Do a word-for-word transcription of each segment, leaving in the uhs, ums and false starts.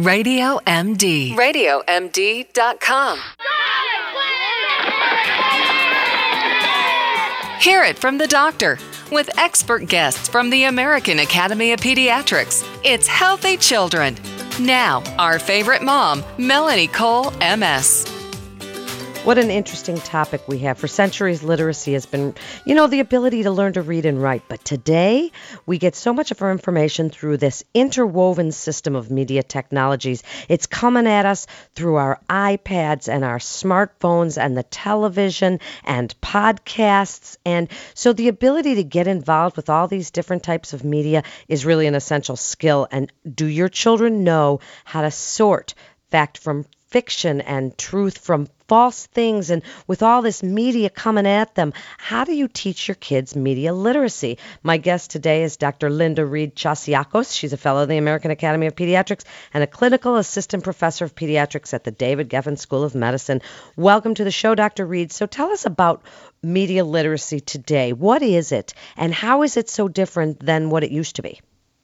Radio M D. radio M D dot com. Hear it from the doctor with expert guests from the American Academy of Pediatrics. It's Healthy Children. Now, our favorite mom, Melanie Cole, M S. What an interesting topic we have. For centuries, literacy has been, you know, the ability to learn to read and write. But today, we get so much of our information through this interwoven system of media technologies. It's coming at us through our iPads and our smartphones and the television and podcasts. And so the ability to get involved with all these different types of media is really an essential skill. And do your children know how to sort fact from fiction and truth from false things? And with all this media coming at them, how do you teach your kids media literacy? My guest today is Doctor Linda Reed Chasiakos. She's a fellow of the American Academy of Pediatrics and a clinical assistant professor of pediatrics at the David Geffen School of Medicine. Welcome to the show, Doctor Reed. So tell us about media literacy today. What is it, and how is it so different than what it used to be?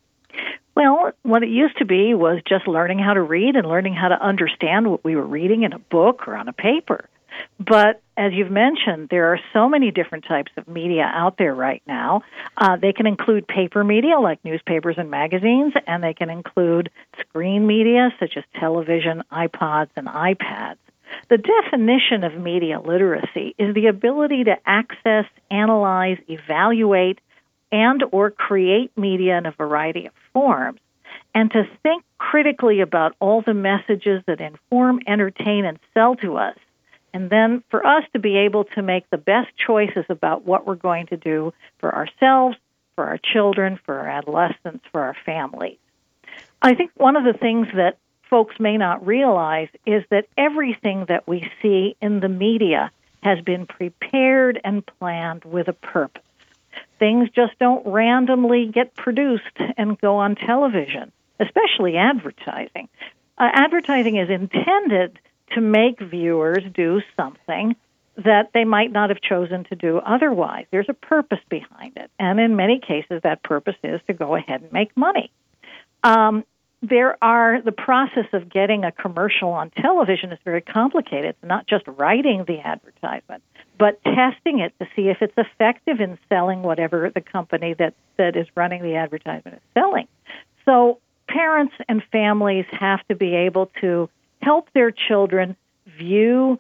Well, what it used to be was just learning how to read and learning how to understand what we were reading in a book or on a paper. But as you've mentioned, there are so many different types of media out there right now. Uh, they can include paper media like newspapers and magazines, and they can include screen media such as television, iPods, and iPads. The definition of media literacy is the ability to access, analyze, evaluate, and or create media in a variety of forms, and to think critically about all the messages that inform, entertain, and sell to us, and then for us to be able to make the best choices about what we're going to do for ourselves, for our children, for our adolescents, for our families. I think one of the things that folks may not realize is that everything that we see in the media has been prepared and planned with a purpose. Things just don't randomly get produced and go on television, especially advertising. Uh, advertising is intended to make viewers do something that they might not have chosen to do otherwise. There's a purpose behind it, and in many cases that purpose is to go ahead and make money. Um, there are the process of getting a commercial on television is very complicated. It's not just writing the advertisement, but testing it to see if it's effective in selling whatever the company that, that is running the advertisement is selling. So parents and families have to be able to help their children view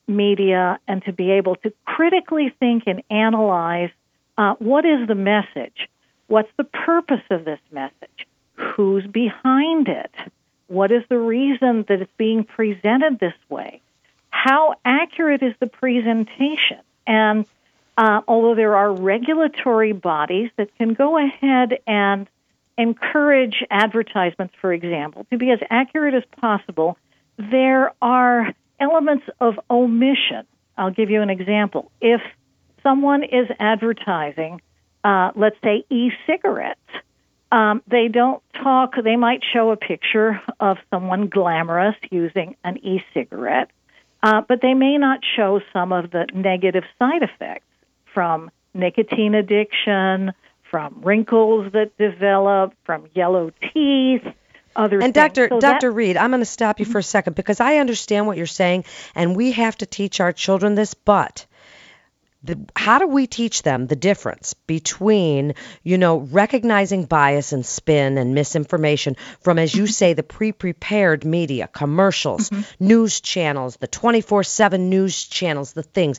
media and to be able to critically think and analyze uh, what is the message, what's the purpose of this message, who's behind it, what is the reason that it's being presented this way, how accurate is the presentation? And uh, although there are regulatory bodies that can go ahead and encourage advertisements, for example, to be as accurate as possible, there are elements of omission. I'll give you an example. If someone is advertising, uh, let's say, e-cigarettes, Um, they don't talk, they might show a picture of someone glamorous using an e-cigarette, uh, but they may not show some of the negative side effects from nicotine addiction, from wrinkles that develop, from yellow teeth, other and things. Doctor So Doctor that, Reed, I'm going to stop you for a second because I understand what you're saying, and we have to teach our children this, but The, how do we teach them the difference between, you know, recognizing bias and spin and misinformation from, as you say, the pre-prepared media, commercials, mm-hmm. news channels, the twenty-four seven news channels, the things,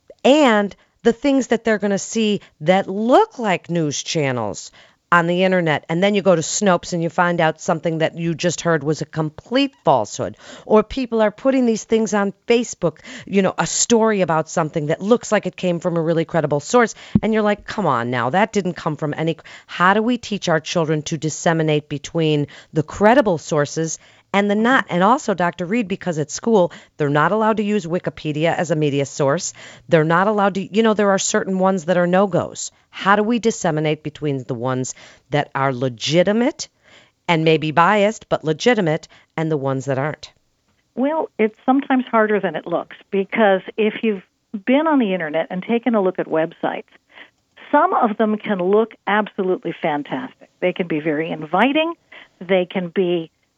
and the things that they're going to see that look like news channels on the internet, and then you go to Snopes and you find out something that you just heard was a complete falsehood, or people are putting these things on Facebook, you know, a story about something that looks like it came from a really credible source, and you're like, come on now, that didn't come from any. How do we teach our children to disseminate between the credible sources and the not? And also, Doctor Reed, because at school, they're not allowed to use Wikipedia as a media source. They're not allowed to, you know, there are certain ones that are no-goes. How do we disseminate between the ones that are legitimate and maybe biased, but legitimate, and the ones that aren't? Well, it's sometimes harder than it looks, because if you've been on the internet and taken a look at websites, some of them can look absolutely fantastic. They can be very inviting. They can be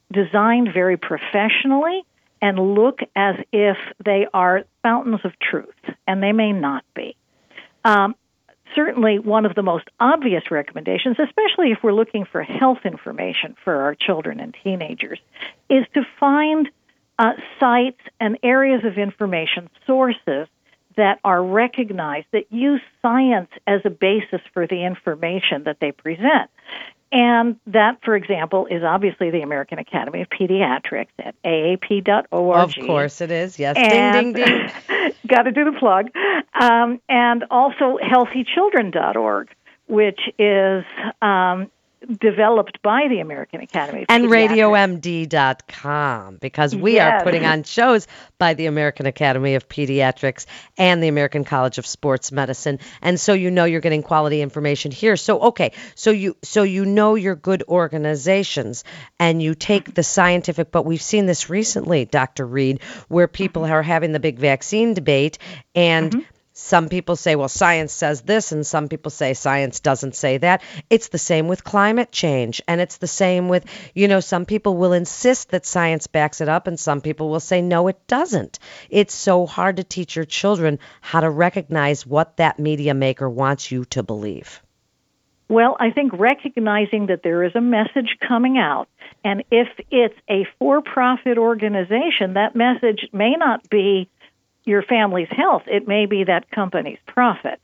designed very professionally and look as if they are fountains of truth, and they may not be. Um, certainly one of the most obvious recommendations, especially if we're looking for health information for our children and teenagers, is to find uh, sites and areas of information, sources that are recognized, that use science as a basis for the information that they present. And that, for example, is obviously the American Academy of Pediatrics at A A P dot org. Of course it is, yes. And Ding, ding, ding. Got to do the plug. Um, and also healthy children dot org, which is um, developed by the American Academy of and Pediatrics. radio M D dot com, because we Yes. are putting on shows by the American Academy of Pediatrics and the American College of Sports Medicine. And so you know you're getting quality information here. So, okay, so you so you know you're good organizations and you take the scientific, but we've seen this recently, Doctor Reed, where people are having the big vaccine debate, and mm-hmm. some people say, well, science says this, and some people say science doesn't say that. It's the same with climate change, and it's the same with, you know, some people will insist that science backs it up, and some people will say, no, it doesn't. It's so hard to teach your children how to recognize what that media maker wants you to believe. Well, I think recognizing that there is a message coming out, and if it's a for-profit organization, that message may not be your family's health. It may be that company's profit.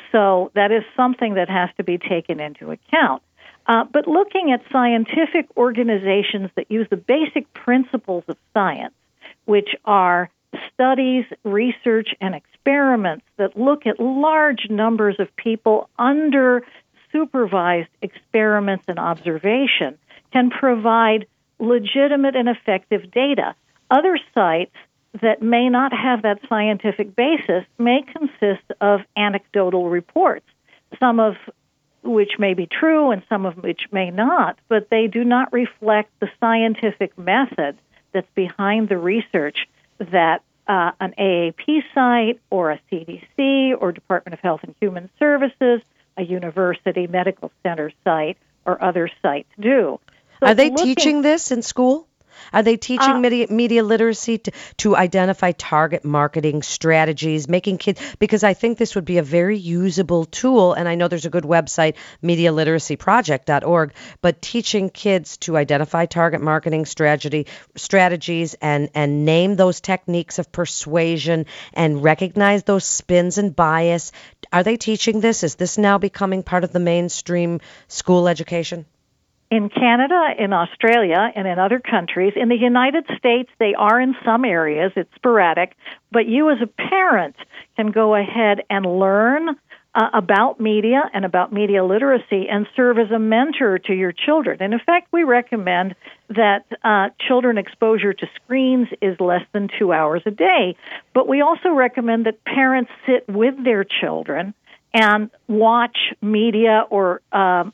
So that is something that has to be taken into account. Uh, but looking at scientific organizations that use the basic principles of science, which are studies, research, and experiments that look at large numbers of people under supervised experiments and observation, can provide legitimate and effective data. Other sites that may not have that scientific basis may consist of anecdotal reports, some of which may be true and some of which may not, but they do not reflect the scientific method that's behind the research that uh, an A A P site or a C D C or Department of Health and Human Services, a university medical center site, or other sites do. So Are they looking, teaching this in school? Are they teaching uh, media, media literacy to, to identify target marketing strategies, making kids, because I think this would be a very usable tool, and I know there's a good website, media literacy project dot org, but teaching kids to identify target marketing strategy strategies and, and name those techniques of persuasion and recognize those spins and bias. Are they teaching this? Is this now becoming part of the mainstream school education? In Canada, in Australia, and in other countries. In the United States, they are in some areas. It's sporadic. But you as a parent can go ahead and learn uh, about media and about media literacy and serve as a mentor to your children. And in fact, we recommend that uh, children exposure to screens is less than two hours a day. But we also recommend that parents sit with their children and watch media or um,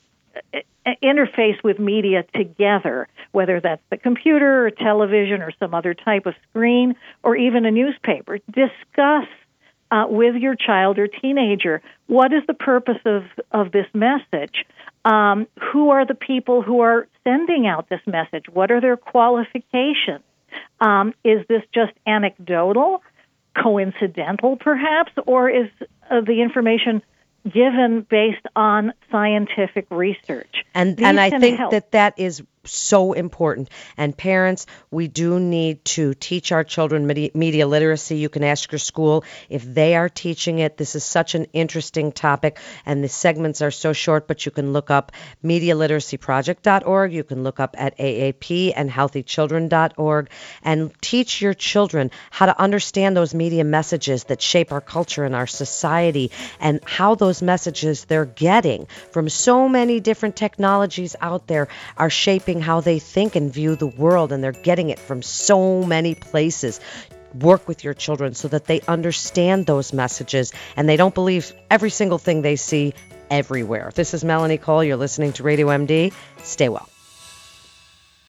interface with media together, whether that's the computer or television or some other type of screen or even a newspaper. Discuss uh, with your child or teenager, what is the purpose of, of this message? Um, who are the people who are sending out this message? What are their qualifications? Um, is this just anecdotal, coincidental perhaps, or is uh, the information given based on scientific research? And These and I can think help. that that is so important. And parents, we do need to teach our children media, media literacy. You can ask your school if they are teaching it. This is such an interesting topic, and the segments are so short, but you can look up media literacy project dot org. You can look up at A A P and healthy children dot org and teach your children how to understand those media messages that shape our culture and our society, and how those messages they're getting from so many different technologies out there are shaping how they think and view the world, and they're getting it from so many places. Work with your children so that they understand those messages and they don't believe every single thing they see everywhere. This is Melanie Cole. You're listening to Radio M D. Stay well.